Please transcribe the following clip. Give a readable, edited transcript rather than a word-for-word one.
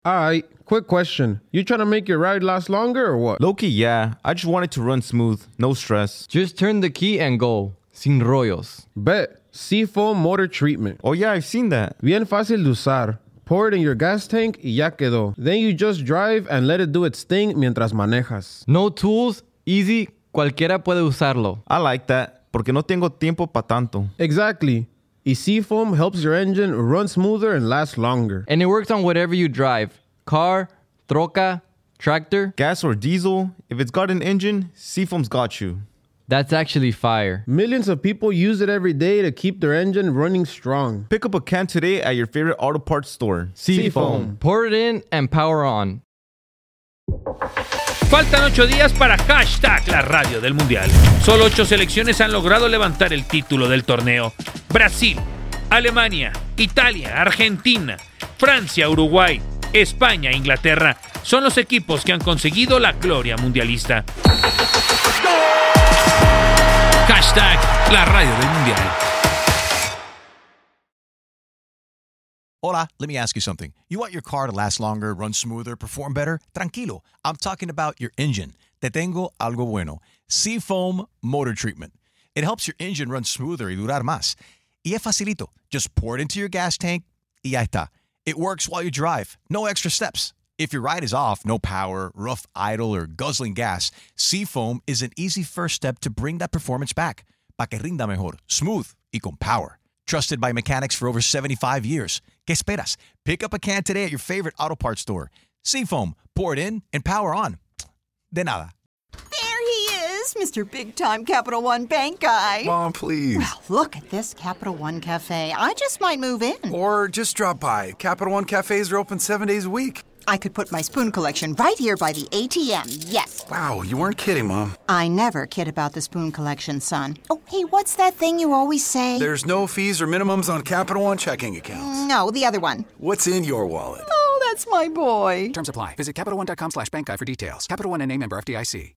Alright, quick question. You trying to make your ride last longer or what? Low-key, yeah. I just want it to run smooth. No stress. Just turn the key and go. Sin rollos. Bet. Seafoam motor treatment. Oh, yeah, I've seen that. Bien fácil de usar. Pour it in your gas tank y ya quedó. Then you just drive and let it do its thing mientras manejas. No tools, easy, cualquiera puede usarlo. I like that, porque no tengo tiempo pa' tanto. Exactly. Y Seafoam helps your engine run smoother and last longer. And it works on whatever you drive. Car, troca, tractor. Gas or diesel, if it's got an engine, Seafoam's got you. That's actually fire. Millions of people use it every day to keep their engine running strong. Pick up a can today at your favorite auto parts store. Seafoam. Pour it in and power on. Faltan 8 días para hashtag la radio del Mundial. Solo 8 selecciones han logrado levantar el título del torneo. Brasil, Alemania, Italia, Argentina, Francia, Uruguay, España e Inglaterra son los equipos que han conseguido la gloria mundialista. Hashtag la radio del Mundial. Hola, let me ask you something. You want your car to last longer, run smoother, perform better? Tranquilo. I'm talking about your engine. Te tengo algo bueno. Seafoam Motor Treatment. It helps your engine run smoother y durar más. Y es facilito. Just pour it into your gas tank y ya está. It works while you drive. No extra steps. If your ride is off, no power, rough idle, or guzzling gas, Seafoam is an easy first step to bring that performance back. Pa que rinda mejor, smooth y con power. Trusted by mechanics for over 75 years. ¿Qué esperas? Pick up a can today at your favorite auto parts store. Seafoam, pour it in and power on. De nada. There he is, Mr. Big Time Capital One Bank guy. Mom, please. Well, look at this Capital One Cafe. I just might move in. Or just drop by. Capital One cafes are open 7 days a week. I could put my spoon collection right here by the ATM, yes. Wow, you weren't kidding, Mom. I never kid about the spoon collection, son. Oh, hey, what's that thing you always say? There's no fees or minimums on Capital One checking accounts. No, the other one. What's in your wallet? Oh, that's my boy. Terms apply. Visit CapitalOne.com/bankguy for details. Capital One NA, member FDIC.